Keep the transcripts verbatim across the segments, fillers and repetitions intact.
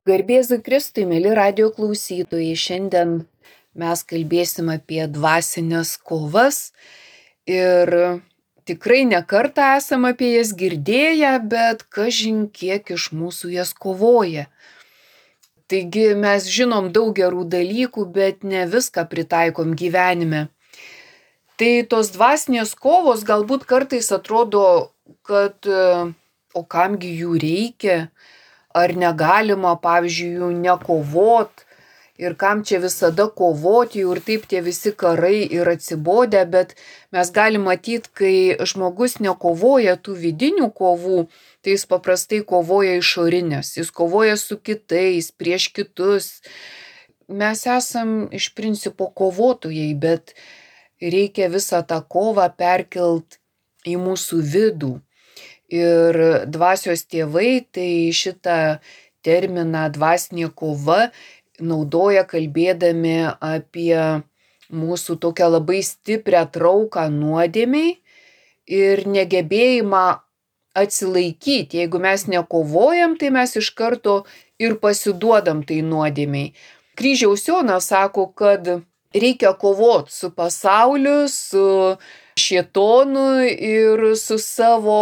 Garbėzui Kristui, mėly radijo klausytojai, šiandien mes kalbėsim apie dvasinės kovas ir tikrai ne kartą esam apie jas girdėję, bet kažin kiek iš mūsų jas kovoja. Taigi mes žinom daug gerų dalykų, bet ne viską pritaikom gyvenime. Tai tos dvasinės kovos galbūt kartais atrodo, kad o kamgi jų reikia, ar negalima, pavyzdžiui, jų nekovot ir kam čia visada kovoti, jau ir taip tie visi karai ir atsibodę, bet mes galim matyti, kai žmogus nekovoja tų vidinių kovų, tai jis paprastai kovoja išorinės, jis kovoja su kitais, prieš kitus. Mes esam iš principo kovotojai, bet reikia visą tą kovą perkelt į mūsų vidų. Ir dvasios tėvai tai šitą terminą dvasinė kova naudoja kalbėdami apie mūsų tokią labai stiprią trauką nuodėmei ir negebėjimą atsilaikyti. Jeigu mes nekovojam, tai mes iš karto ir pasiduodam tai nuodėmei. Kryžiaus Jonas sako, kad reikia kovoti su pasauliu, su šėtonu ir su savo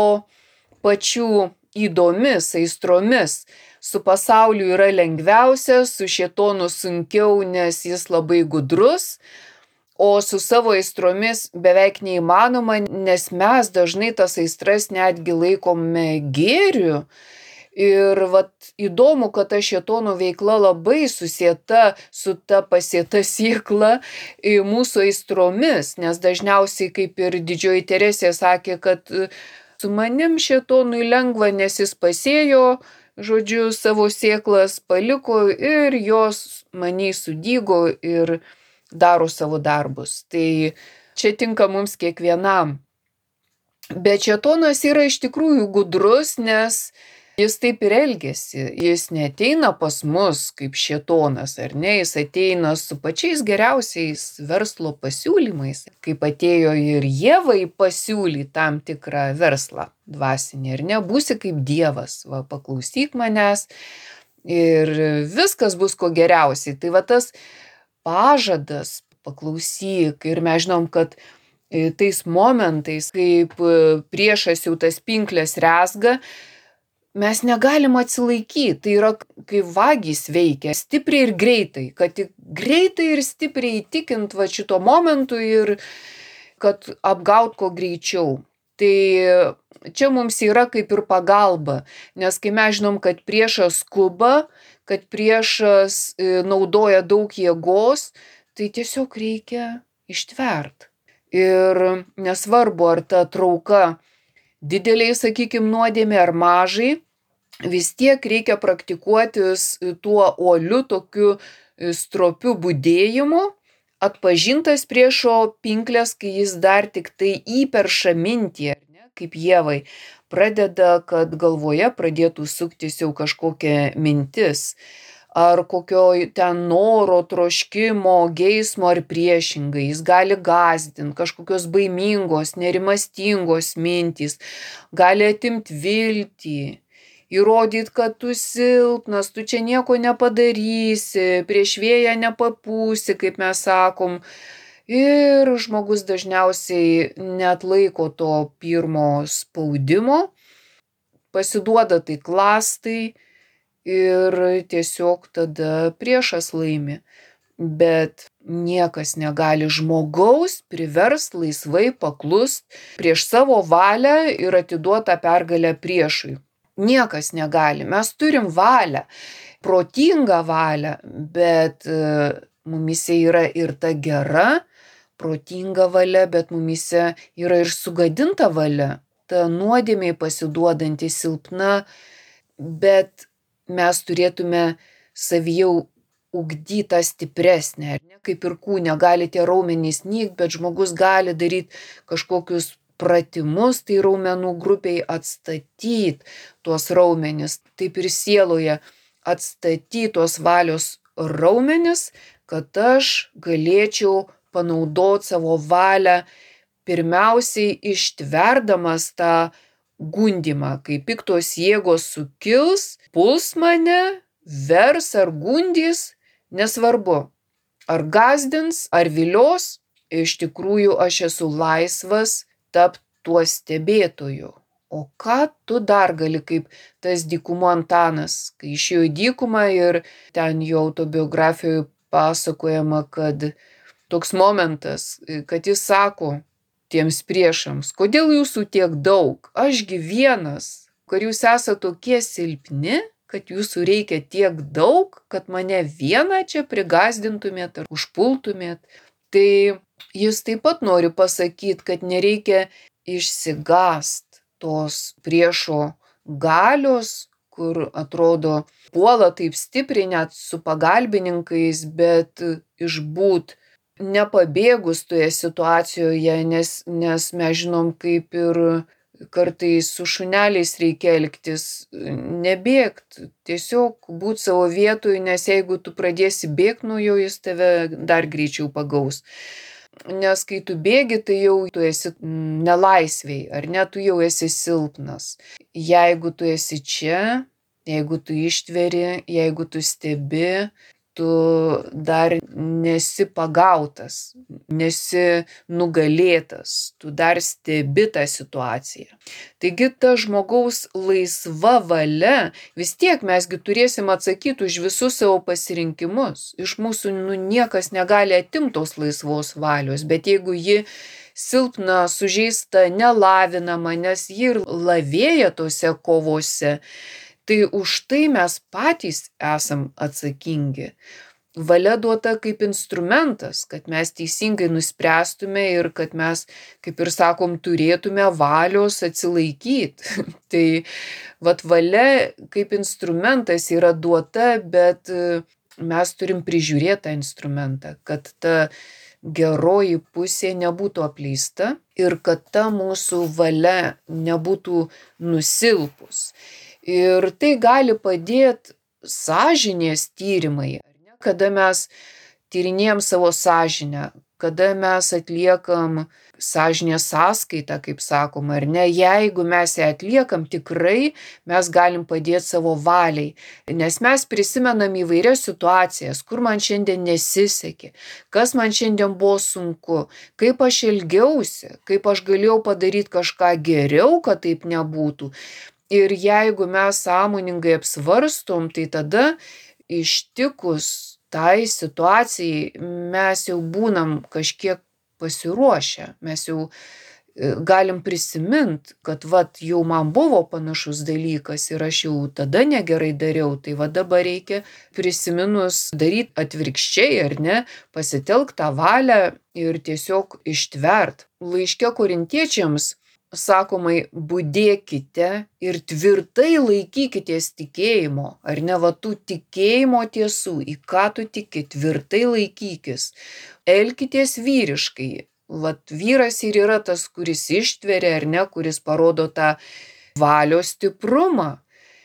pačių įdomis, aistromis. Su pasauliu yra lengviausia, su šėtonu sunkiau, nes jis labai gudrus, o su savo aistromis beveik neįmanoma, nes mes dažnai tas aistras netgi laikome gėriu. Ir vat įdomu, kad ta šėtono veikla labai susieta su ta pasėta sėkla mūsų aistromis, nes dažniausiai, kaip ir didžioji Teresė sakė, kad su manim šėtonui lengva, nes jis pasėjo, žodžiu, savo sėklas paliko ir jos maniai sudygo ir daro savo darbus. Tai čia tinka mums kiekvienam. Bet šėtonas yra iš tikrųjų gudrus, nes jis taip ir elgiasi. Jis neateina pas mus kaip šėtonas, ar ne? Jis ateina su pačiais geriausiais verslo pasiūlymais, kaip atėjo ir Ievai pasiūlyti tam tikrą verslą dvasinį, ar ne? Būsi kaip Dievas, va, paklausyk manęs ir viskas bus ko geriausiai. Tai va tas pažadas, paklausyk, ir mes žinom, kad tais momentais, kaip priešas jau tas pinkles rezga, mes negalim atsilaikyti. Tai yra, kai vagys veikia stipriai ir greitai, kad tik greitai ir stipriai įtikint va šito momentu ir kad apgaut ko greičiau. Tai čia mums yra kaip ir pagalba, nes kai mes žinom, kad priešas skuba, kad priešas naudoja daug jėgos, tai tiesiog reikia ištvert. Ir nesvarbu, ar ta trauka dideliai, sakykime, nuodėmė ar mažai, vis tiek reikia praktikuotis tuo uoliu, tokiu stropiu budėjimu, atpažintas priešo pinklės, kai jis dar tik tai įperša mintį, ar ne, kaip Ievai, pradeda, kad galvoje pradėtų suktis jau kažkokia mintis, ar kokio ten noro, troškimo, geismo ar priešingai. Jis gali gąsdinti, kažkokios baimingos, nerimastingos mintys, gali atimti viltį, įrodyti, kad tu silpnas, tu čia nieko nepadarysi, prieš vėją nepapūsi, kaip mes sakom. Ir žmogus dažniausiai neatlaiko to pirmo spaudimo, pasiduoda tai klastai, ir tiesiog tada priešas laimi. Bet niekas negali žmogaus priverst laisvai paklust prieš savo valią ir atiduotą pergalę priešui. Niekas negali. Mes turim valią, protingą valią, bet mumise yra ir ta gera, protinga valia, bet mumise yra ir sugadinta valia, ta nuodėmei pasiduodanti, silpna, bet mes turėtume savyje ugdyti tą stipresnę, ar ne? Kaip ir kūne gali tie raumenys nykt, bet žmogus gali daryti kažkokius pratimus, tai raumenų grupiai atstatyti tuos raumenis, taip ir sieloje atstatyti tuos valios raumenis, kad aš galėčiau panaudoti savo valią pirmiausiai ištverdamas tą gundymą, kai piktos jėgos sukils, puls mane, vers ar gundys, nesvarbu, ar gąsdins, ar vilios, iš tikrųjų aš esu laisvas tapti tuo stebėtoju. O ką tu dar gali, kaip tas dykumo Antanas, kai išėjo į dykumą ir ten jo autobiografijoje pasakojama, kad toks momentas, kad jis sako tiems priešams, kodėl jūsų tiek daug, ašgi vienas, kad jūs esate tokie silpni, kad jūsų reikia tiek daug, kad mane vieną čia prigąsdintumėt ar užpultumėt. Tai jis taip pat nori pasakyti, kad nereikia išsigąst tos priešo galios, kur atrodo puola taip stipriai net su pagalbininkais, bet išbūt nepabėgus toje situacijoje, nes, nes mes žinom, kaip ir kartais su šuneliais reikia elgtis, nebėgt, tiesiog būt savo vietoj, nes jeigu tu pradėsi bėgt nuo jo, jis tave dar greičiau pagaus. Nes kai tu bėgi, tai jau tu esi nelaisviai, ar ne, tu jau esi silpnas. Jeigu tu esi čia, jeigu tu ištveri, jeigu tu stebi, tu dar nesi pagautas, nesi nugalėtas, tu dar stebi tą situaciją. Taigi ta žmogaus laisva valia, vis tiek mesgi turėsim atsakyti už visus savo pasirinkimus. Iš mūsų nu, niekas negali atimti tos laisvos valios, bet jeigu ji silpna, sužeista, nelavinama, nes ji ir lavėja tose kovose, tai už tai mes patys esam atsakingi. Valia duota kaip instrumentas, kad mes teisingai nuspręstume ir kad mes, kaip ir sakom, turėtume valios atsilaikyti. Tai vat valia kaip instrumentas yra duota, bet mes turim prižiūrėti tą instrumentą, kad ta geroji pusė nebūtų apleista ir kad ta mūsų valia nebūtų nusilpus. Ir tai gali padėti sąžinės tyrimai, kada mes tyrinėjam savo sąžinę, kada mes atliekam sąžinės sąskaitą, kaip sakoma, ar ne, jeigu mes ją atliekam, tikrai mes galim padėti savo valiai, nes mes prisimenam įvairias situacijas, kur man šiandien nesisekė, kas man šiandien buvo sunku, kaip aš elgiausi, kaip aš galėjau padaryti kažką geriau, kad taip nebūtų. Ir jeigu mes sąmoningai apsvarstom, tai tada ištikus tai situacijai mes jau būnam kažkiek pasiruošę, mes jau galim prisimint, kad vat jau man buvo panašus dalykas ir aš jau tada negerai dariau, tai va dabar reikia prisiminus daryti atvirkščiai, ar ne, pasitelkt tą valią ir tiesiog ištvert. Laiške Korintiečiams sakomai, budėkite ir tvirtai laikykitės tikėjimo, ar ne, va tų tikėjimo tiesų, į ką tu tiki, tvirtai laikykis, elkitės vyriškai, vat vyras ir yra tas, kuris ištveria, ar ne, kuris parodo tą valios stiprumą,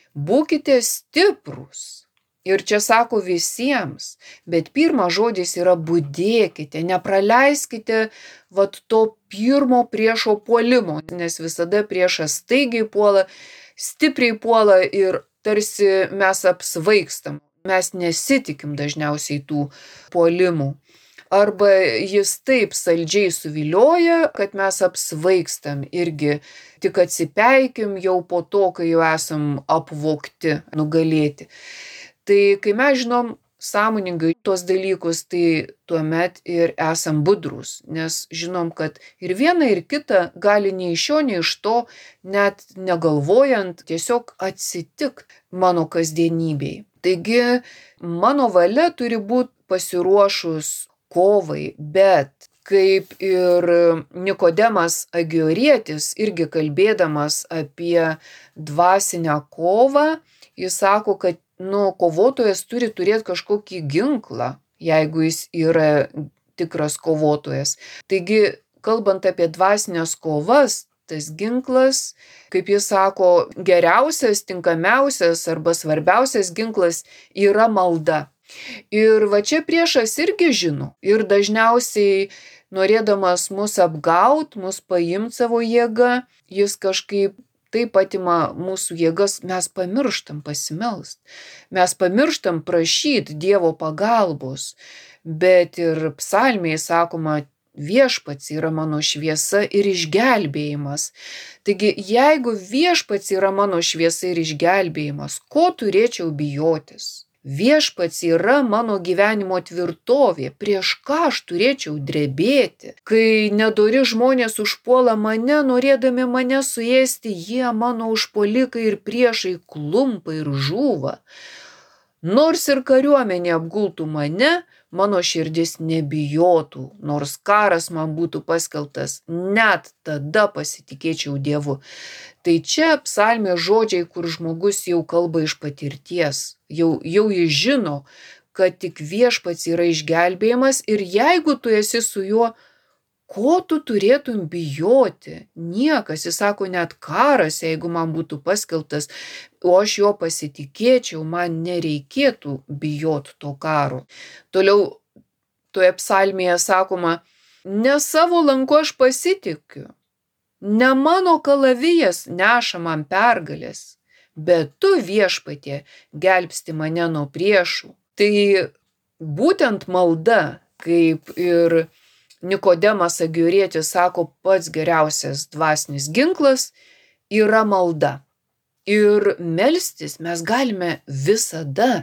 būkite stiprūs. Ir čia sako visiems, bet pirmas žodis yra budėkite, nepraleiskite vat to pirmo priešo puolimo, nes visada priešas staigiai puola, stipriai puola ir tarsi mes apsvaigstam, mes nesitikim dažniausiai tų puolimų. Arba jis taip saldžiai suvilioja, kad mes apsvaigstam irgi, tik atsipeikim jau po to, kai jau esam apvogti, nugalėti. Tai kai mes žinom sąmoningai tos dalykus, tai tuomet ir esam budrūs, nes žinom, kad ir viena ir kita gali nei iš šio, nei iš to, net negalvojant, tiesiog atsitikt mano kasdienybei. Taigi mano valia turi būti pasiruošus kovai, bet kaip ir Nikodemas Agiorietis, irgi kalbėdamas apie dvasinę kovą, jis sako, kad nu, kovotojas turi turėti kažkokį ginklą, jeigu jis yra tikras kovotojas. Taigi, kalbant apie dvasinės kovas, tas ginklas, kaip jis sako, geriausias, tinkamiausias arba svarbiausias ginklas yra malda. Ir va čia priešas irgi žino. Ir dažniausiai norėdamas mus apgaut, mus paimt savo jėgą, jis kažkaip taip atima mūsų jėgas, mes pamirštam pasimelst, mes pamirštam prašyti Dievo pagalbos, bet ir psalmėje sakoma, viešpats yra mano šviesa ir išgelbėjimas. Taigi, jeigu viešpats yra mano šviesa ir išgelbėjimas, ko turėčiau bijotis? Viešpats yra mano gyvenimo tvirtovė, prieš ką aš turėčiau drebėti. Kai nedori žmonės užpuola mane, norėdami mane suėsti, jie mano užpuolikai ir priešai klumpa ir žūva. Nors ir kariuomenė apgultų mane, mano širdis nebijotų, nors karas man būtų paskelbtas, net tada pasitikėčiau Dievu. Tai čia psalmės žodžiai, kur žmogus jau kalba iš patirties, jau, jau jis žino, kad tik viešpats yra išgelbėjimas ir jeigu tu esi su juo, ko tu turėtum bijoti? Niekas, jis sako, net karas, jeigu man būtų paskelbtas, o aš jo pasitikėčiau, man nereikėtų bijoti to karo. Toliau toje psalmėje sakoma, ne savo lanku aš pasitikiu, ne mano kalavijas neša man pergalės, bet tu viešpatie gelbsti mane nuo priešų. Tai būtent malda, kaip ir Nikodemas Agiorietis sako, pats geriausias dvasinis ginklas yra malda. Ir melstis mes galime visada.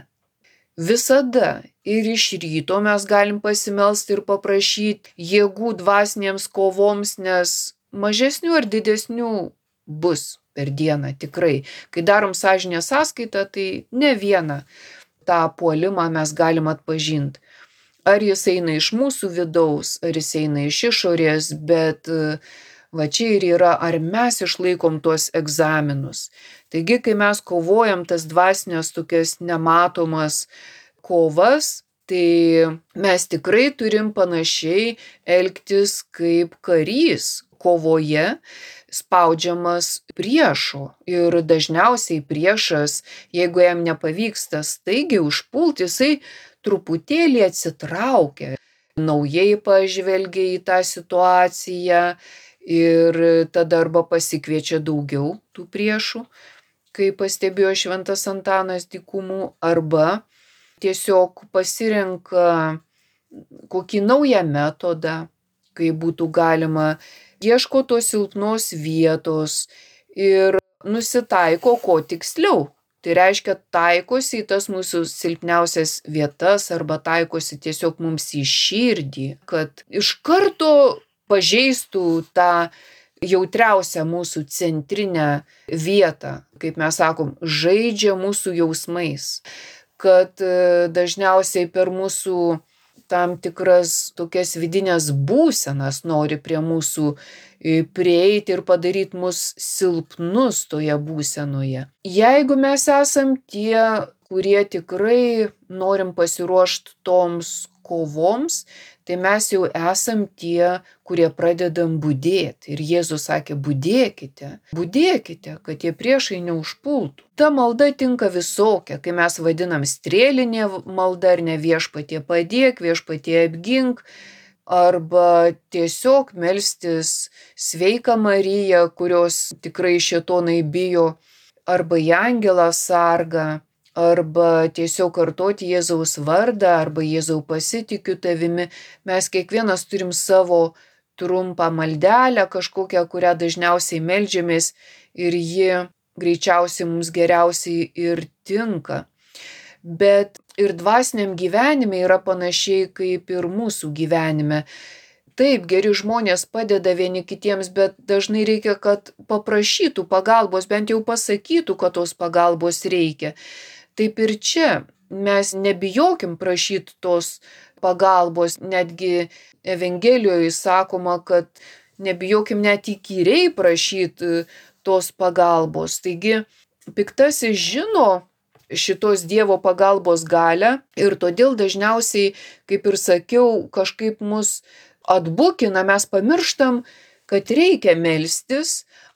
Visada. Ir iš ryto mes galim pasimelsti ir paprašyti jėgų dvasinėms kovoms, nes mažesnių ar didesnių bus per dieną tikrai. Kai darom sąžinės sąskaitą, tai ne vieną tą puolimą mes galim atpažinti. Ar jis eina iš mūsų vidaus, ar jis eina iš išorės, bet va čia ir yra, ar mes išlaikom tuos egzaminus. Taigi, kai mes kovojam tas dvasinės tokias nematomas kovas, tai mes tikrai turim panašiai elgtis kaip karys kovoje, spaudžiamas priešo. Ir dažniausiai priešas, jeigu jam nepavyksta staigiai užpulti, jisai truputėlį atsitraukia, naujai pažvelgia į tą situaciją ir tada arba pasikviečia daugiau tų priešų, kaip pastebėjo šventas Antanas Dykumų, arba tiesiog pasirenka kokį naują metodą, kai būtų galima ieško tos silpnos vietos ir nusitaiko ko tiksliau. Tai reiškia, taikosi į tas mūsų silpniausias vietas arba taikosi tiesiog mums į širdį, kad iš karto pažeistų tą jautriausią mūsų centrinę vietą, kaip mes sakom, žaidžia mūsų jausmais, kad dažniausiai per mūsų tam tikras tokias vidinės būsenas nori prie mūsų prieiti ir padaryti mus silpnus toje būsenoje. Jeigu mes esam tie, kurie tikrai norim pasiruošti toms kovoms, tai mes jau esam tie, kurie pradedam budėti. Ir Jėzus sakė, budėkite, budėkite, kad tie priešai neužpultų. Ta malda tinka visokia, kai mes vadinam strėlinė malda ar ne viešpatie padėk, viešpatie apgink, arba tiesiog melstis sveiką Mariją, kurios tikrai šėtonai bijo, arba į angelą sargą, arba tiesiog kartoti Jėzaus vardą, arba Jėzau pasitikiu tavimi. Mes kiekvienas turim savo trumpą maldelę kažkokią, kurią dažniausiai meldžiamės ir ji greičiausiai mums geriausiai ir tinka. Bet ir dvasiniam gyvenime yra panašiai kaip ir mūsų gyvenime. Taip, geri žmonės padeda vieni kitiems, bet dažnai reikia, kad paprašytų pagalbos, bent jau pasakytų, kad tos pagalbos reikia. Taip ir čia mes nebijokim prašyti tos pagalbos, netgi Evangelijoje sakoma, kad nebijokim net įkyriai prašyti tos pagalbos. Taigi, piktasis žino šitos Dievo pagalbos galią ir todėl dažniausiai, kaip ir sakiau, kažkaip mus atbukina, mes pamirštam, kad reikia melstis,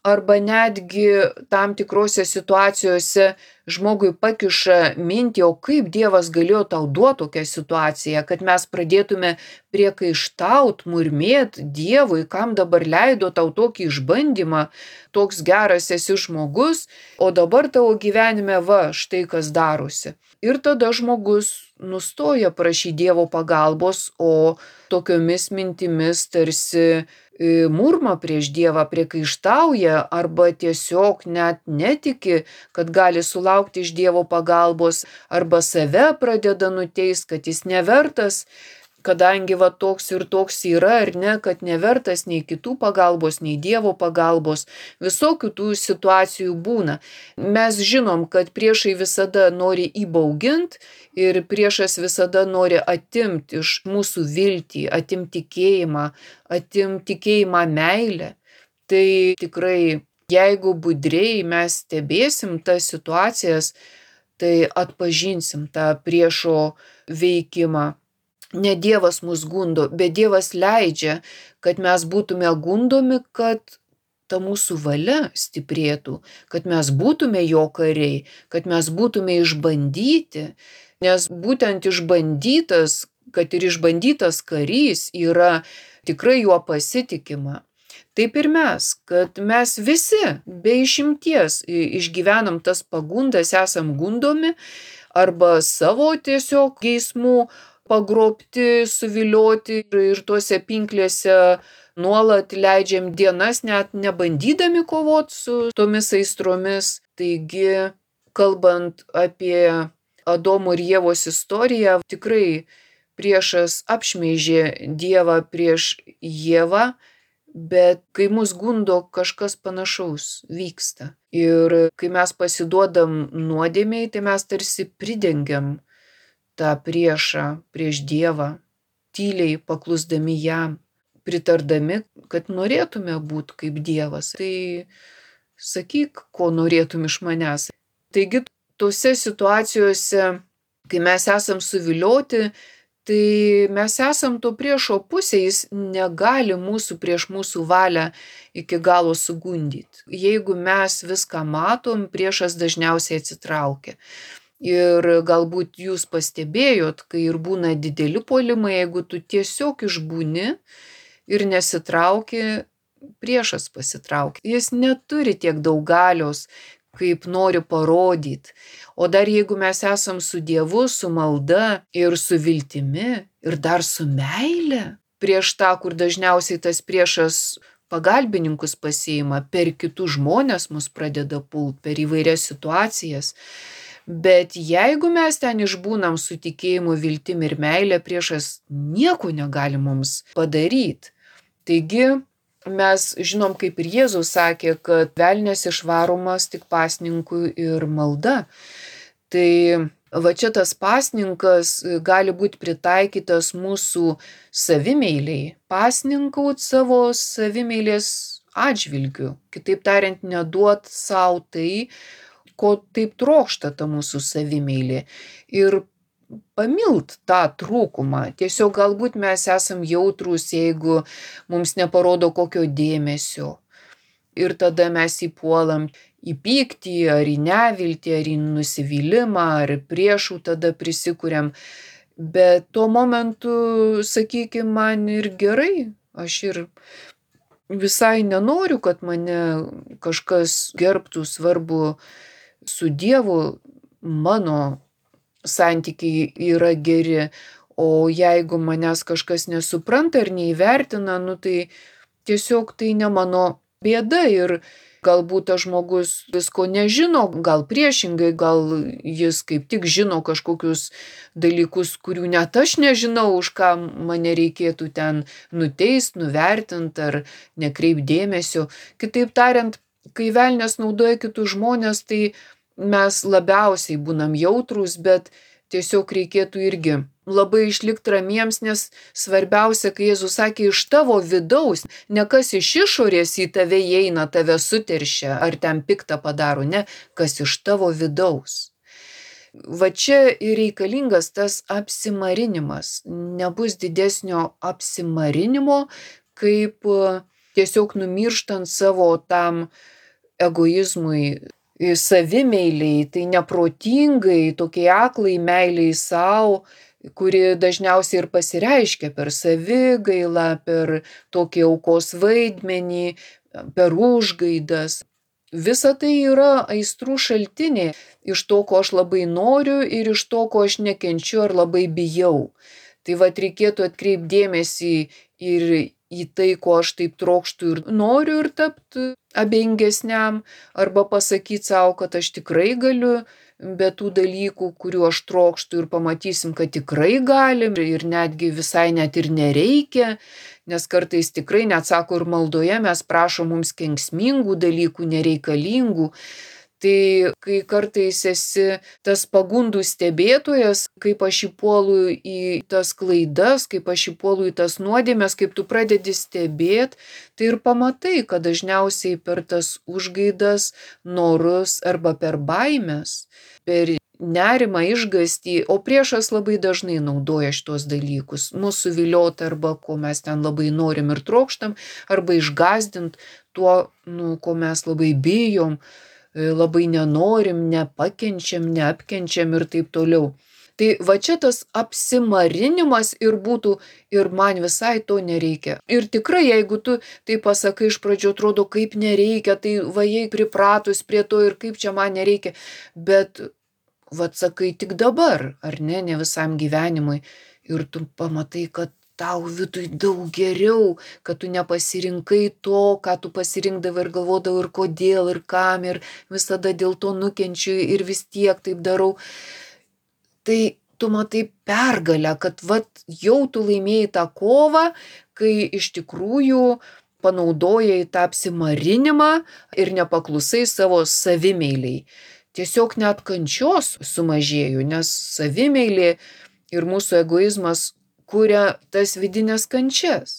arba netgi tam tikrose situacijose žmogui pakiša mintį, o kaip Dievas galėjo tau duoti tokią situaciją, kad mes pradėtume priekaištaut, murmėt Dievui, kam dabar leido tau tokį išbandymą, toks geras esi žmogus, o dabar tavo gyvenime va, štai kas darosi. Ir tada žmogus nustoja prašyti Dievo pagalbos, o tokiomis mintimis tarsi murma prieš Dievą, priekaištauja arba tiesiog net netiki, kad gali sulaukti iš Dievo pagalbos, arba save pradeda nuteist, kad jis nevertas, kadangi va toks ir toks yra, ar ne, kad nevertas nei kitų pagalbos, nei Dievo pagalbos, visokių tų situacijų būna. Mes žinom, kad priešai visada nori įbaugint ir priešas visada nori atimti iš mūsų viltį, atimti tikėjimą, atimti tikėjimą meilę. Tai tikrai, jeigu budriai mes stebėsim tas situacijas, tai atpažinsim tą priešo veikimą. Ne Dievas mus gundo, bet Dievas leidžia, kad mes būtume gundomi, kad ta mūsų valia stiprėtų, kad mes būtume jo kariai, kad mes būtume išbandyti, nes būtent išbandytas, kad ir išbandytas karys yra tikrai juo pasitikima. Taip ir mes, kad mes visi be išimties išgyvenam tas pagundas, esam gundomi arba savo tiesiog geismų pagrobti, suvilioti ir tuose pinklėse nuolat leidžiam dienas, net nebandydami kovoti su tomis aistromis. Taigi, kalbant apie Adomo ir Ievos istoriją, tikrai priešas apšmeižė Dievą prieš Ievą, bet kai mus gundo, kažkas panašaus vyksta. Ir kai mes pasiduodam nuodėmei, tai mes tarsi pridengiam tą priešą prieš Dievą, tyliai paklusdami jam, pritardami, kad norėtume būti kaip Dievas. Tai sakyk, ko norėtum iš manęs. Taigi, tose situacijose, kai mes esam suvilioti, tai mes esam to priešo pusė, jis negali mūsų prieš mūsų valią iki galo sugundyti. Jeigu mes viską matom, priešas dažniausiai atsitraukia. Ir galbūt jūs pastebėjot, kai ir būna dideli puolimai, jeigu tu tiesiog išbūni ir nesitrauki, priešas pasitraukia. Jis neturi tiek daug galios, kaip nori parodyti. O dar jeigu mes esam su Dievu, su malda ir su viltimi ir dar su meile, prieš tą, kur dažniausiai tas priešas pagalbininkus pasiima, per kitus žmonės mus pradeda pult, per įvairias situacijas. Bet jeigu mes ten išbūnam su tikėjimu, viltim ir meilė, priešas nieko negali mums padaryti. Taigi mes žinom, kaip ir Jėzus sakė, kad velnias išvaromas tik pasninkui ir malda. Tai va čia tas pasninkas gali būti pritaikytas mūsų savimeiliai, pasninkaut savo savimeilės atžvilgiu. Kitaip tariant, neduot savo tai, ko taip trokšta ta mūsų savimeilė. Ir pamilt tą trūkumą. Tiesiog galbūt mes esam jautrūs, jeigu mums neparodo kokio dėmesio. Ir tada mes įpuolam į pyktį, ar į neviltį, ar į nusivylimą, ar priešų tada prisikuriam. Bet tuo momentu, sakykime, man ir gerai. Aš ir visai nenoriu, kad mane kažkas gerbtų, svarbu su Dievu mano santykiai yra geri, o jeigu manęs kažkas nesupranta ar neįvertina, nu tai tiesiog tai ne mano bėda ir galbūt tas žmogus visko nežino, gal priešingai, gal jis kaip tik žino kažkokius dalykus, kurių net aš nežinau, už ką mane reikėtų ten nuteist, nuvertint ar nekreipt dėmesio. Kitaip tariant, kai velnias naudoja kitus žmonės, tai mes labiausiai būnam jautrūs, bet tiesiog reikėtų irgi labai išlikti ramiems, nes svarbiausia, kai Jėzus sakė, iš tavo vidaus, ne kas iš išorės į tave įeina, tave suteršia ar ten piktą padaro, ne, kas iš tavo vidaus. Va čia ir reikalingas tas apsimarinimas. Nebus didesnio apsimarinimo, kaip tiesiog numirštant savo tam egoizmui, savimeiliai, tai neprotingai, tokiai aklai meiliai savo, kuri dažniausiai ir pasireiškia per savigailą, per tokį aukos vaidmenį, per užgaidas. Visa tai yra aistrų šaltiniai iš to, ko aš labai noriu ir iš to, ko aš nekenčiu ar labai bijau. Tai vat reikėtų atkreipti dėmesį ir į tai, ko aš taip trokštu ir noriu ir tapti abejingesniam, arba pasakyti savo, kad aš tikrai galiu be tų dalykų, kuriuo aš trokštu, ir pamatysim, kad tikrai galim ir netgi visai net ir nereikia, nes kartais tikrai net sako ir maldoje mes prašom mums kenksmingų dalykų, nereikalingų. Tai kai kartais esi tas pagundų stebėtojas, kaip aš įpuolu į tas klaidas, kaip aš įpuolu į tas nuodėmes, kaip tu pradedi stebėti, tai ir pamatai, kad dažniausiai per tas užgaidas, norus arba per baimes, per nerimą, išgąstį, o priešas labai dažnai naudoja šitos dalykus, mūsų viliot arba ko mes ten labai norim ir trokštam, arba išgąsdint tuo, nu, ko mes labai bijom, labai nenorim, nepakenčiam, neapkenčiam ir taip toliau. Tai va čia tas apsimarinimas ir būtų, ir man visai to nereikia. Ir tikrai, jeigu tu tai pasakai iš pradžių, atrodo, kaip nereikia, tai va jei pripratus prie to ir kaip čia man nereikia, bet va sakai tik dabar, ar ne, ne visam gyvenimui, ir tu pamatai, kad tau viduj daug geriau, kad tu nepasirinkai to, ką tu pasirinkdavai ir galvodavai ir kodėl, ir kam, ir visada dėl to nukenčiu ir vis tiek taip darau. Tai tu matai pergalę, kad vat jau tu laimėjai tą kovą, kai iš tikrųjų panaudojai tą apsimarinimą ir nepaklusai savo savimeiliai. Tiesiog net kančios sumažėjo, nes savimeilė ir mūsų egoizmas kuria tas vidinės kančias.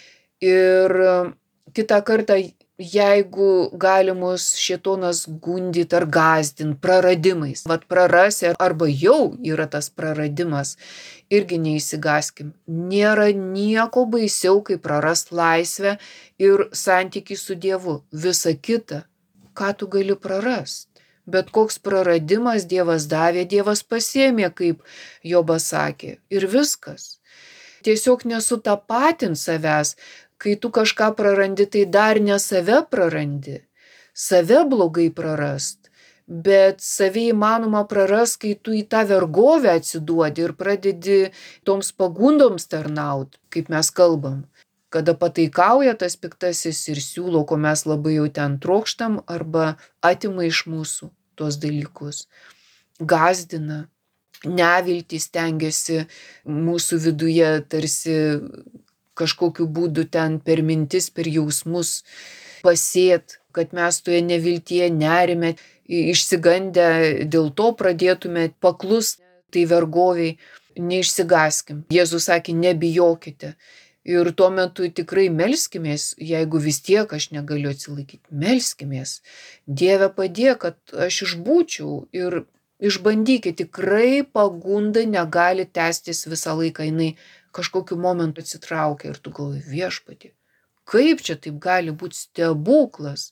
Ir kitą kartą, jeigu gali mus šėtonas gundyt ar gąsdint praradimais, vat prarasi arba jau yra tas praradimas, irgi neįsigąskim. Nėra nieko baisiau, kaip prarast laisvę ir santykį su Dievu. Visa kita, ką tu gali prarast. Bet koks praradimas Dievas davė, Dievas pasiėmė, kaip Jobas sakė, ir viskas. Tiesiog nesutapatint savęs, kai tu kažką prarandi, tai dar ne save prarandi. Save blogai prarast, bet save įmanoma prarast, kai tu į tą vergovę atsiduodi ir pradedi toms pagundoms tarnaut, kaip mes kalbam. Kada pataikauja tas piktasis ir siūlo, ko mes labai jau ten trokštam, arba atima iš mūsų tuos dalykus, gąsdina. Neviltį stengiasi mūsų viduje tarsi kažkokiu būdu ten per mintis, per jausmus pasėt, kad mes toje neviltyje, nerime, išsigandę dėl to pradėtume paklust tai vergoviai. Neišsigąskim. Jėzus sakė, nebijokite. Ir tuo metu tikrai melskimės, jeigu vis tiek aš negaliu atsilaikyti. Melskimės. Dieve padėk, kad aš išbūčiau ir išbandykit, tikrai pagunda negali tęstis visą laiką, jinai kažkokiu momentu atsitraukia ir tu galvoji, viešpatie, kaip čia taip gali būti stebuklas,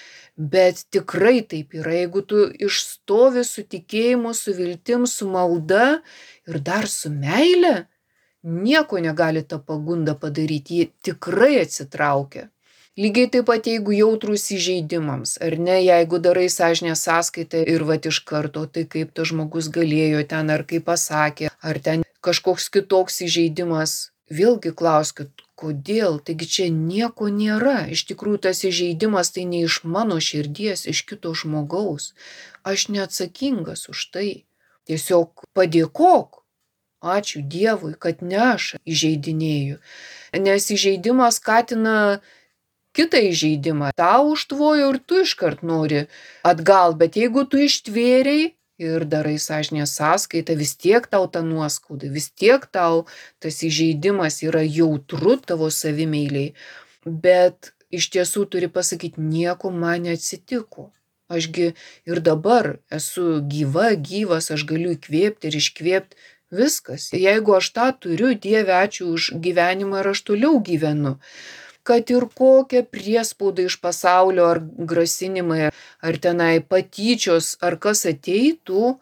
bet tikrai taip yra, jeigu tu išstovi su tikėjimu, su viltim, su malda ir dar su meile, nieko negali ta pagunda padaryti, ji tikrai atsitraukia. Lygiai taip pat, jeigu jautrūs įžeidimams, ar ne, jeigu darai sąžinės sąskaitą ir vat iš karto, tai kaip tas žmogus galėjo ten, ar kaip pasakė, ar ten kažkoks kitoks įžeidimas, vėlgi klauskit, kodėl, taigi čia nieko nėra, iš tikrųjų tas įžeidimas tai ne iš mano širdies, iš kito žmogaus, aš neatsakingas už tai, tiesiog padėkok, ačiū Dievui, kad ne aš įžeidinėju, nes įžeidimas skatina kitą įžeidimą, tau užtvojo ir tu iškart nori atgal, bet jeigu tu ištvėrei ir darai sąžinės sąskaitą, vis tiek tau ta nuoskauda, vis tiek tau tas įžeidimas yra jautru tavo savimeiliai, bet iš tiesų turi pasakyti, nieko man neatsitiko. Ašgi ir dabar esu gyva, gyvas, aš galiu įkvėpti ir iškvėpti, viskas. Jeigu aš tą turiu, Dieve, ačiū už gyvenimą ir aš toliau gyvenu. kad ir kokia priespauda iš pasaulio ar grasinimai, ar tenai patyčios, ar kas ateitų,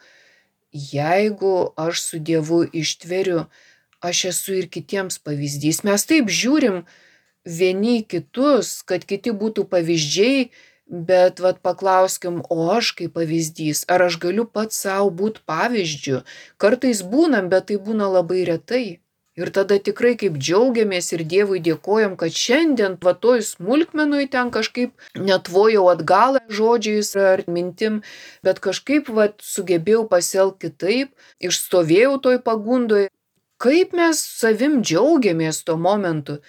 jeigu aš su Dievu ištveriu, aš esu ir kitiems pavyzdys. Mes taip žiūrim vieni į kitus, kad kiti būtų pavyzdžiai, bet vat paklauskim, o aš kaip pavyzdys, ar aš galiu pats savo būti pavyzdžiu? Kartais būnam, bet tai būna labai retai. Ir tada tikrai kaip džiaugiamės ir Dievui dėkojam, kad šiandien va toj smulkmenui ten kažkaip netvojau atgal žodžiais ar mintim, bet kažkaip va sugebėjau pasielgti kitaip, išstovėjau toj pagundoj. Kaip mes savim džiaugiamės tuo momentu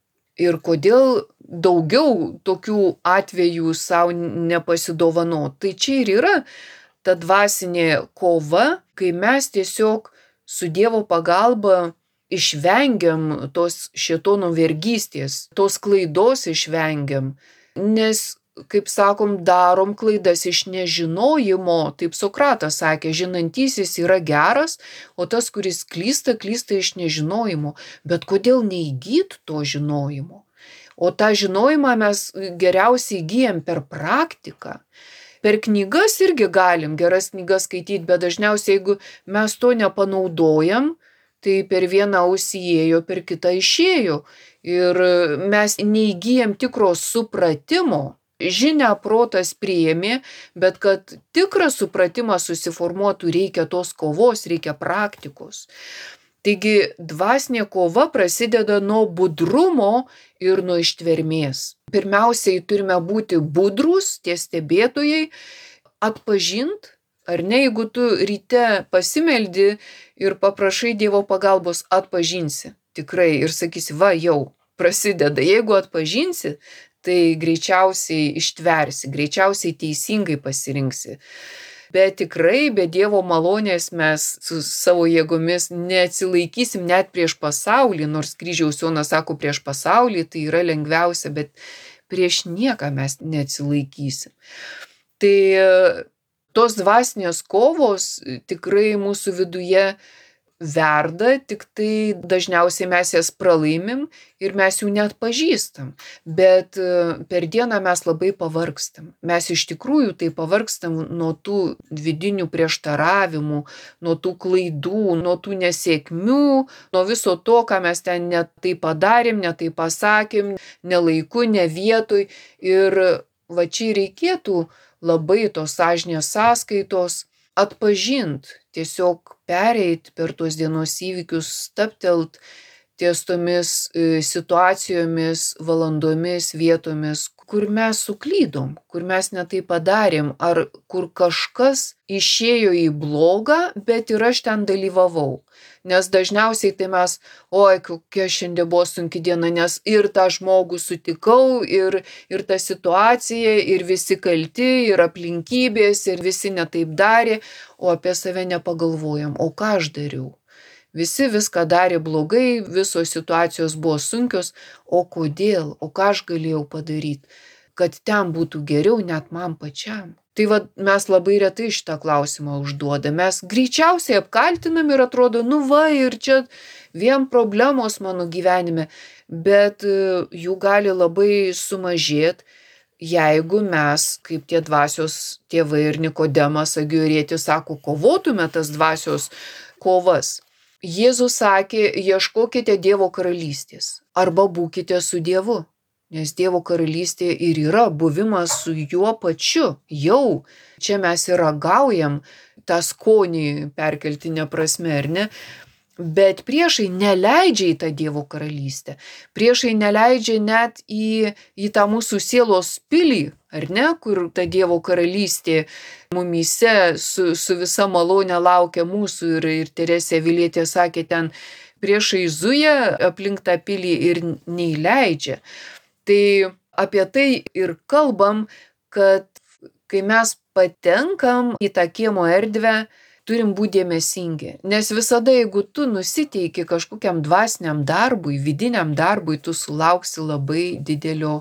ir kodėl daugiau tokių atvejų savo nepasidovanot. Tai čia ir yra ta dvasinė kova, kai mes tiesiog su Dievo pagalba išvengiam tos šėtono vergystės, tos klaidos išvengiam, nes, kaip sakom, darom klaidas iš nežinojimo, taip Sokratas sakė, žinantysis yra geras, o tas, kuris klysta, klysta iš nežinojimo. Bet kodėl neįgyt to žinojimo? O tą žinojimą mes geriausiai įgyjam per praktiką. Per knygas irgi galim geras knygas skaityti, bet dažniausiai, jeigu mes to nepanaudojam, tai per vieną ausį įėjo, per kitą išėjo. Ir mes neįgyjam tikro supratimo. Žinia protas priėmė, bet kad tikras supratimas susiformuotų, reikia tos kovos, reikia praktikos. Taigi dvasinė kova prasideda nuo budrumo ir nuo ištvermės. Pirmiausiai turime būti budrus, tie stebėtojai, atpažint, ar ne, jeigu tu ryte pasimeldi ir paprašai Dievo pagalbos, atpažinsi tikrai ir sakysi, va jau prasideda. Jeigu atpažinsi, tai greičiausiai ištversi, greičiausiai teisingai pasirinksi. Bet tikrai be Dievo malonės mes su savo jėgomis neatsilaikysim net prieš pasaulį, nors kryžiaus Jonas sako prieš pasaulį, tai yra lengviausia, bet prieš nieką mes neatsilaikysim. Tai tos dvasinės kovos tikrai mūsų viduje verda, tik tai dažniausiai mes jas pralaimim ir mes jų net pažįstam. Bet per dieną mes labai pavargstam. Mes iš tikrųjų tai pavargstam nuo tų vidinių prieštaravimų, nuo tų klaidų, nuo tų nesėkmių, nuo viso to, ką mes ten ne tai padarėm, ne tai pasakėm, ne laiku, ne vietoj. Ir va čia reikėtų labai tos sąžinės sąskaitos, atpažint, tiesiog pereit per tuos dienos įvykius, stabtelt ties tomis situacijomis, valandomis, vietomis, kur mes suklydom, kur mes ne tai padarėm, ar kur kažkas išėjo į blogą, bet ir aš ten dalyvavau. Nes dažniausiai tai mes, oi, kokia šiandien buvo sunki diena, nes ir tą žmogų sutikau, ir, ir ta situacija, ir visi kalti, ir aplinkybės, ir visi netaip darė, o apie save nepagalvojam, o ką aš dariau. Visi viską darė blogai, visos situacijos buvo sunkios, o kodėl, o ką aš galėjau padaryti, kad ten būtų geriau net man pačiam. Tai va, mes labai retai šitą klausimą užduodam. Mes greičiausiai apkaltinam ir atrodo, nu va, ir čia vien problemos mano gyvenime, bet jų gali labai sumažėti, jeigu mes, kaip tie dvasios tėvai ir Nikodemas Agiorėtis sako, kovotume tas dvasios kovas. Jėzus sakė, ieškokite Dievo karalystės arba būkite su Dievu, nes Dievo karalystė ir yra buvimas su juo pačiu. Jau čia mes ir ragaujam tą skonį perkeltinę prasme, ar ne? Bet priešai neleidžia į tą Dievo karalystę. Priešai neleidžia net į, į tą mūsų sielos pilį, ar ne, kur ta Dievo karalystė mumyse su, su visa malonė laukia mūsų. Ir, ir Teresė Avilietė sakė, ten priešai zuja aplink tą pilį ir neįleidžia. Tai apie tai ir kalbam, kad kai mes patenkam į tą kiemo erdvę, turim būti dėmesingi, nes visada, jeigu tu nusiteiki kažkokiam dvasiniam darbui, vidiniam darbui, tu sulauksi labai didelio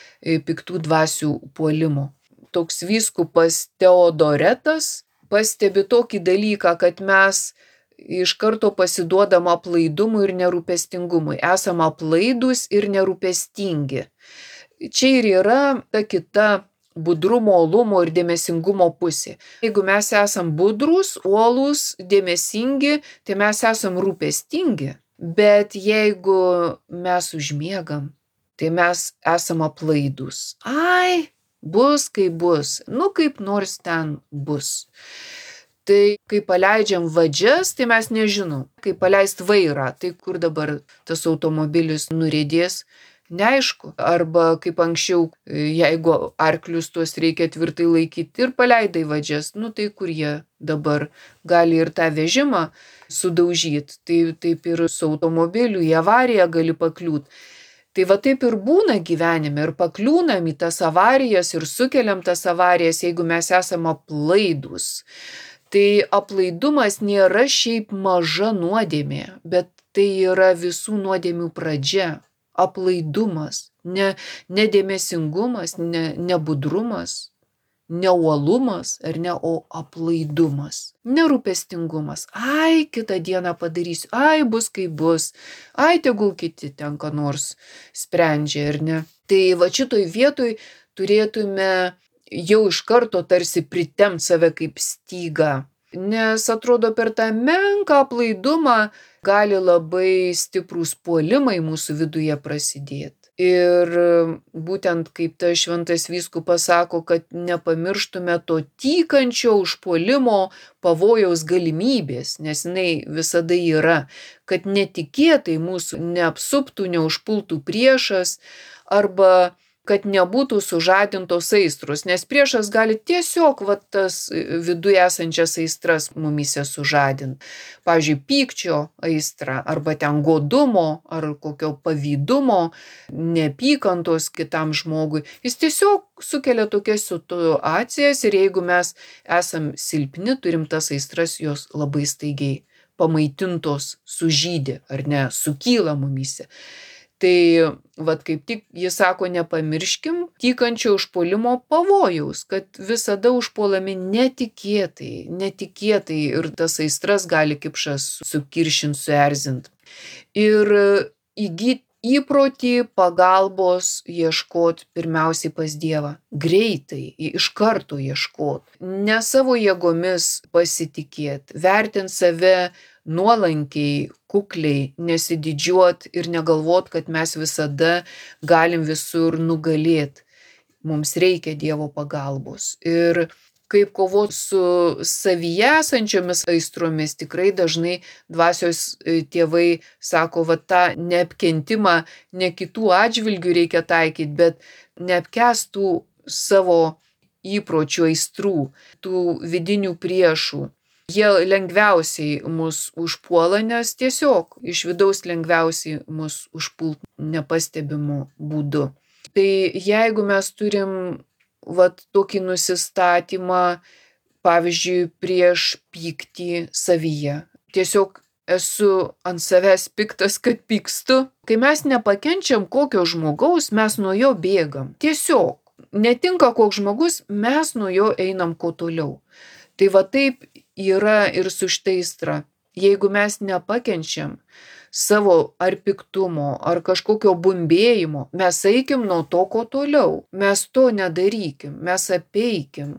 piktų dvasių puolimo. Toks vyskupas Teodoretas pastebi tokį dalyką, kad mes iš karto pasiduodam aplaidumui ir nerūpestingumui. Esam aplaidūs ir nerūpestingi. Čia ir yra ta kita budrumo, uolumo ir dėmesingumo pusė. Jeigu mes esam budrūs, uolūs, dėmesingi, tai mes esam rūpestingi. Bet jeigu mes užmiegam, tai mes esam aplaidūs. Ai, bus kaip bus, nu kaip nors ten bus. Tai kai paleidžiam vadžias, tai mes nežinom. Kai paleist vairą, tai kur dabar tas automobilis nuriedės, neaišku. Arba kaip anksčiau, jeigu arklius tuos reikia tvirtai laikyti ir paleidai vadžias, nu tai kur jie dabar gali ir tą vežimą sudaužyti. Tai taip ir su automobiliu į avariją gali pakliūt. Tai va taip ir būna gyvenime ir pakliūnam į tas avarijas ir sukeliam tas avarijas, jeigu mes esam aplaidūs. Tai aplaidumas nėra šiaip maža nuodėmė, bet tai yra visų nuodėmių pradžia. Aplaidumas, ne, nedėmesingumas, ne, nebudrumas, ne uolumas, ar ne, o aplaidumas. Nerūpestingumas. Ai, kitą dieną padarysiu, ai, bus kaip bus, ai, tegul kiti ten ką nors sprendžia, ar ne. Tai va šitoj vietoj turėtume jau iš karto tarsi pritempt save kaip stygą. Nes atrodo per tą menką aplaidumą gali labai stiprūs puolimai mūsų viduje prasidėti. Ir būtent kaip tas šventas vyskupas sako, kad nepamirštume to tykančio užpuolimo pavojaus galimybės, nes jinai visada yra, kad netikėtai mūsų neapsuptų, neužpultų priešas arba kad nebūtų sužadintos aistros, nes priešas gali tiesiog va, tas viduje esančias aistras mumyse sužadinti. Pavyzdžiui, pykčio aistra, arba ten godumo, ar kokio pavydumo, neapykantos kitam žmogui. Jis tiesiog sukelia tokias situacijas ir jeigu mes esam silpni, turim tas aistras, jos labai staigiai pamaitintos sužydė, ar ne, sukyla mumyse. Tai vat kaip tik jis sako, nepamirškim tykančio užpuolimo pavojaus, kad visada užpuolami netikėtai, netikėtai ir tas aistras gali kipšas sukiršint, suerzint. Ir įgyti įprotį pagalbos ieškot pirmiausiai pas Dievą. Greitai, iš karto ieškot. Ne savo jėgomis pasitikėt, vertint save nuolankiai, kukliai, nesididžiuot ir negalvot, kad mes visada galim visur nugalėt. Mums reikia Dievo pagalbos. Ir kaip kovot su savyje esančiomis aistromis, tikrai dažnai dvasios tėvai sako, va tą neapkentimą ne kitų atžvilgių reikia taikyti, bet neapkęstų savo įpročių aistrų, tų vidinių priešų. Jie lengviausiai mus užpuola, nes tiesiog iš vidaus lengviausiai mus užpult nepastebimu būdu. Tai jeigu mes turim vat tokį nusistatymą, pavyzdžiui, prieš pyktį savyje. Tiesiog esu ant savęs piktas, kad pykstu. Kai mes nepakenčiam kokio žmogaus, mes nuo jo bėgam. Tiesiog netinka koks žmogus, mes nuo jo einam kuo toliau. Tai va taip yra ir su štai aistra. Jeigu mes nepakenčiam savo ar piktumo, ar kažkokio bumbėjimo, mes eikim nuo to, ko toliau. Mes to nedarykim, mes apeikim,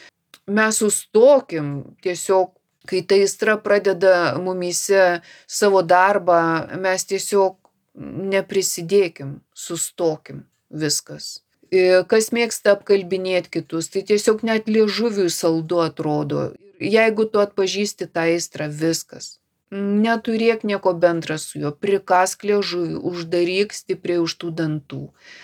mes sustokim tiesiog, kai ta aistra pradeda mumyse savo darbą, mes tiesiog neprisidėkim, sustokim, viskas. Kas mėgsta apkalbinėti kitus, tai tiesiog net liežuviui saldu atrodo. Jeigu tu atpažįsti tą aistrą, viskas. Neturėk nieko bendra su juo, prikask liežuvį, uždaryk stipriai už tų dantų.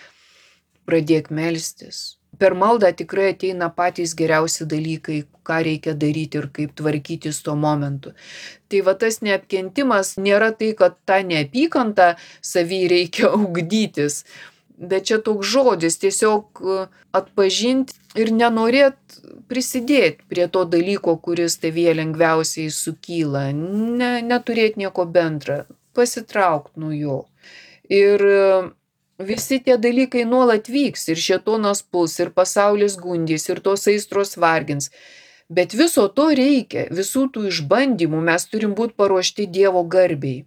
Pradėk melstis. Per maldą tikrai ateina patys geriausi dalykai, ką reikia daryti ir kaip tvarkytis tuo momentu. Tai va tas neapkentimas nėra tai, kad tą neapykantą savy reikia ugdytis. Bet čia toks žodis, tiesiog atpažinti ir nenorėt prisidėti prie to dalyko, kuris tavyje lengviausiai sukyla. Ne, neturėt nieko bendra, pasitraukt nuo jo. Ir visi tie dalykai nuolat vyks, ir šėtonas puls, ir pasaulis gundys, ir tos aistros vargins. Bet viso to reikia, visų tų išbandymų mes turim būti paruošti Dievo garbei.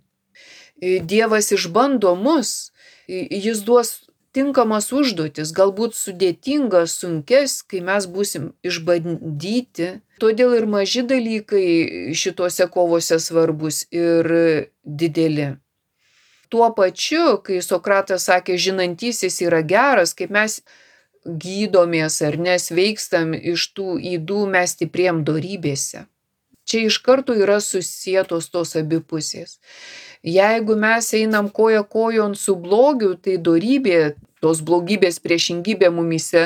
Dievas išbando mus, jis duos tinkamas užduotis, galbūt sudėtingas, sunkes, kai mes būsim išbandyti. Todėl ir maži dalykai šitose kovose svarbus ir dideli. Tuo pačiu, kai Sokratas sakė, žinantysis yra geras, kaip mes gydomės ar nesveikstam iš tų ydų, mes stiprėjam dorybėse. Čia iš karto yra susietos tos abi pusės. Jeigu mes einam koja kojon su blogiu, tai dorybė, tos blogybės priešingybė mumyse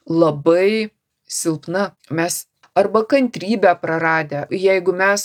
labai silpna. Mes arba kantrybę praradę, jeigu mes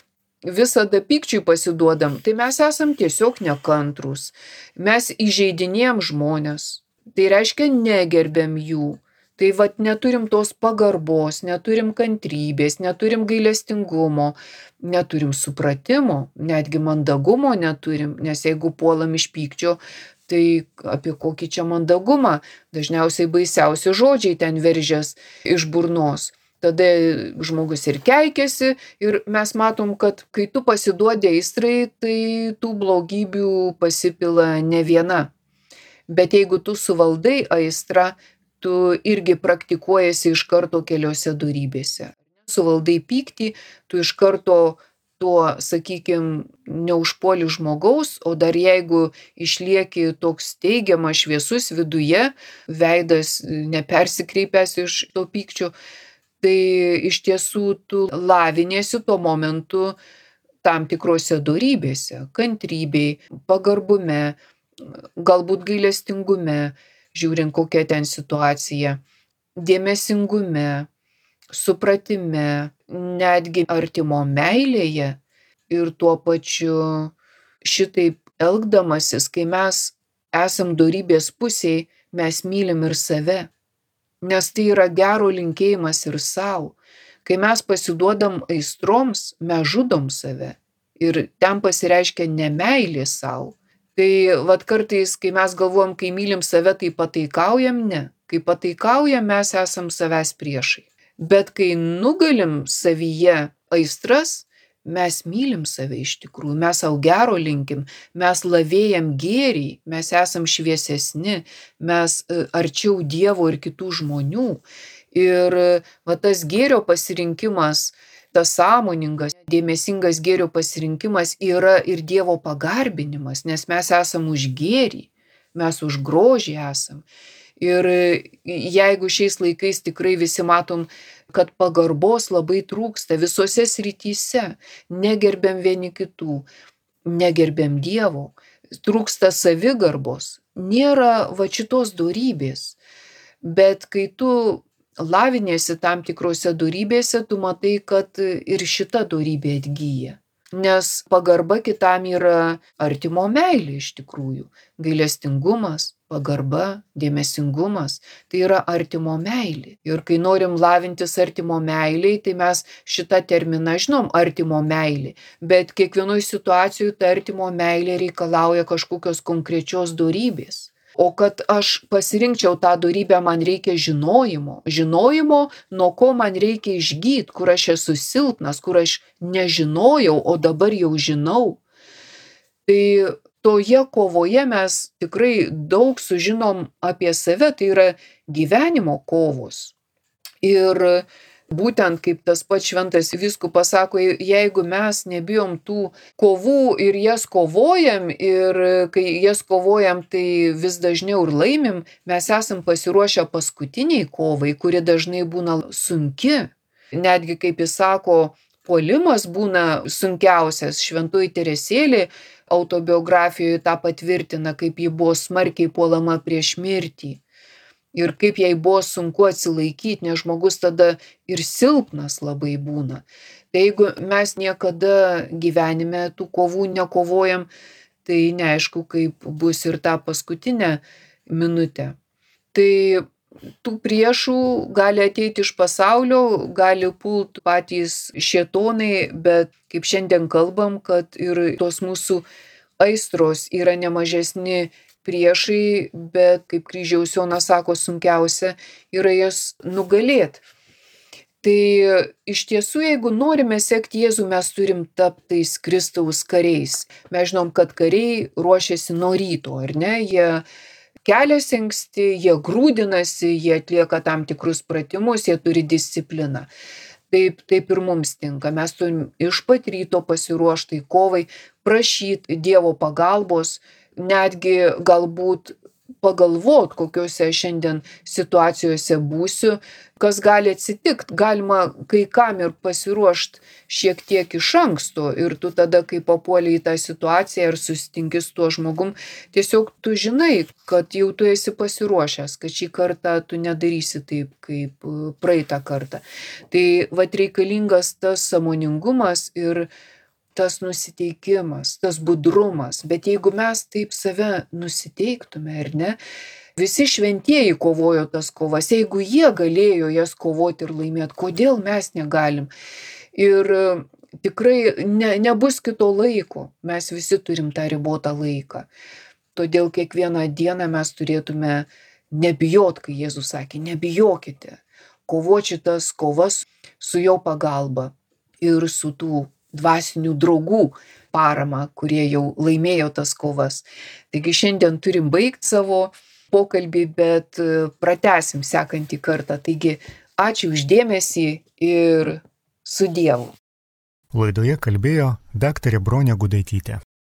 visada pykčiui pasiduodam, tai mes esam tiesiog nekantrūs. Mes įžeidinėjam žmones, tai reiškia negerbiam jų. Tai vat neturim tos pagarbos, neturim kantrybės, neturim gailestingumo, neturim supratimo, netgi mandagumo neturim, nes jeigu puolam iš pykčio, tai apie kokį čia mandagumą, dažniausiai baisiausi žodžiai ten veržias iš burnos. Tada žmogus ir keikiasi ir mes matom, kad kai tu pasiduodi aistrai, tai tų blogybių pasipila ne viena. Bet jeigu tu suvaldai aistrą, tu irgi praktikuojasi iš karto keliose dorybėse. Suvaldai pyktį, tu iš karto tuo, sakykime, neužpuoli žmogaus, o dar jeigu išlieki toks teigiamas, šviesus viduje, veidas nepersikreipęs iš to pykčio, tai iš tiesų tu laviniesi tuo momentu tam tikrose dorybėse, kantrybėj, pagarbume, galbūt gailestingume, žiūrint kokia ten situacija, dėmesingume, supratime, netgi artimo meilėje ir tuo pačiu šitaip elgdamasis, kai mes esam dorybės pusėj, mes mylim ir save, nes tai yra gero linkėjimas ir sau. Kai mes pasiduodam aistroms, mes žudom save ir ten pasireiškia nemeilė sau. Tai vat kartais, kai mes galvojam, kai mylim save, tai pataikaujam, ne. Kai pataikaujam, mes esam savęs priešai. Bet kai nugalim savyje aistras, mes mylim save iš tikrųjų, mes sau gero linkim, mes lavėjam gėrį, mes esam šviesesni, mes arčiau Dievo ir kitų žmonių. Ir va tas gėrio pasirinkimas, tas sąmoningas, dėmesingas gėrio pasirinkimas yra ir Dievo pagarbinimas, nes mes esam už gėrį, mes už grožį esam. Ir jeigu šiais laikais tikrai visi matom, kad pagarbos labai trūksta visose srityse, negerbiam vieni kitų, negerbiam Dievo, trūksta savigarbos, nėra va šitos dorybės. Bet kai tu laviniesi tam tikrose dorybėse, tu matai, kad ir šita dorybė atgyja. Nes pagarba kitam yra artimo meilė iš tikrųjų. Gailestingumas, pagarba, dėmesingumas, tai yra artimo meilė. Ir kai norim lavintis artimo meilėj, tai mes šitą terminą žinom, artimo meilė. Bet kiekvienoj situacijoj ta artimo meilė reikalauja kažkokios konkrečios dorybės. O kad aš pasirinkčiau tą dorybę, man reikia žinojimo. Žinojimo, nuo ko man reikia išgyt, kur aš esu silpnas, kur aš nežinojau, o dabar jau žinau. Tai toje kovoje mes tikrai daug sužinom apie save, tai yra gyvenimo kovos. Ir būtent kaip tas pats šventas vyskupas sako, jeigu mes nebijom tų kovų ir jas kovojam, ir kai jas kovojam, tai vis dažniau ir laimim, mes esam pasiruošę paskutiniai kovai, kuri dažnai būna sunki. Netgi, kaip jis sako, puolimas būna sunkiausias. Šventoji Teresėlė autobiografijoje tą patvirtina, kaip ji buvo smarkiai puolama prieš mirtį. Ir kaip jai buvo sunku atsilaikyti, nes žmogus tada ir silpnas labai būna. Tai jeigu mes niekada gyvenime tų kovų nekovojam, tai neaišku, kaip bus ir tą paskutinę minutę. Tai tų priešų gali ateiti iš pasaulio, gali pult patys šėtonai, bet kaip šiandien kalbam, kad ir tos mūsų aistros yra nemažesni priešai, bet kaip kryžiaus Jonas sako, sunkiausia yra jas nugalėt. Tai iš tiesų, jeigu norime sekti Jėzų, mes turim tapti tais Kristaus kariais. Mes žinom, kad kariai ruošiasi nuo ryto, ar ne? Jie keliasi anksti, jie grūdinasi, jie atlieka tam tikrus pratimus, jie turi discipliną. Taip, taip ir mums tinka. Mes turim iš pat ryto pasiruošti kovai, prašyti Dievo pagalbos, netgi galbūt pagalvot, kokiuose šiandien situacijose būsiu, kas gali atsitikti. Galima kai kam ir pasiruošti šiek tiek iš anksto ir tu tada, kai papuoli į tą situaciją ir susitinki su tuo žmogum, tiesiog tu žinai, kad jau tu esi pasiruošęs, kad šį kartą tu nedarysi taip, kaip praeitą kartą. Tai vat reikalingas tas sąmoningumas ir tas nusiteikimas, tas budrumas. Bet jeigu mes taip save nusiteiktume, ar ne, visi šventieji kovojo tas kovas, jeigu jie galėjo jas kovoti ir laimėti, kodėl mes negalim? Ir tikrai ne, nebus kito laiko, mes visi turim tą ribotą laiką. Todėl kiekvieną dieną mes turėtume nebijot, kai Jėzus sakė, nebijokite, kovoti šitas kovas su jo pagalba ir su tų dvasinių draugų parama, kurie jau laimėjo tas kovas. Taigi šiandien turim baigti savo pokalbį, bet pratęsim sekantį kartą. Taigi ačiū už dėmesį ir su Dievu. Laidoje kalbėjo daktarė Bronė Gudaitytė.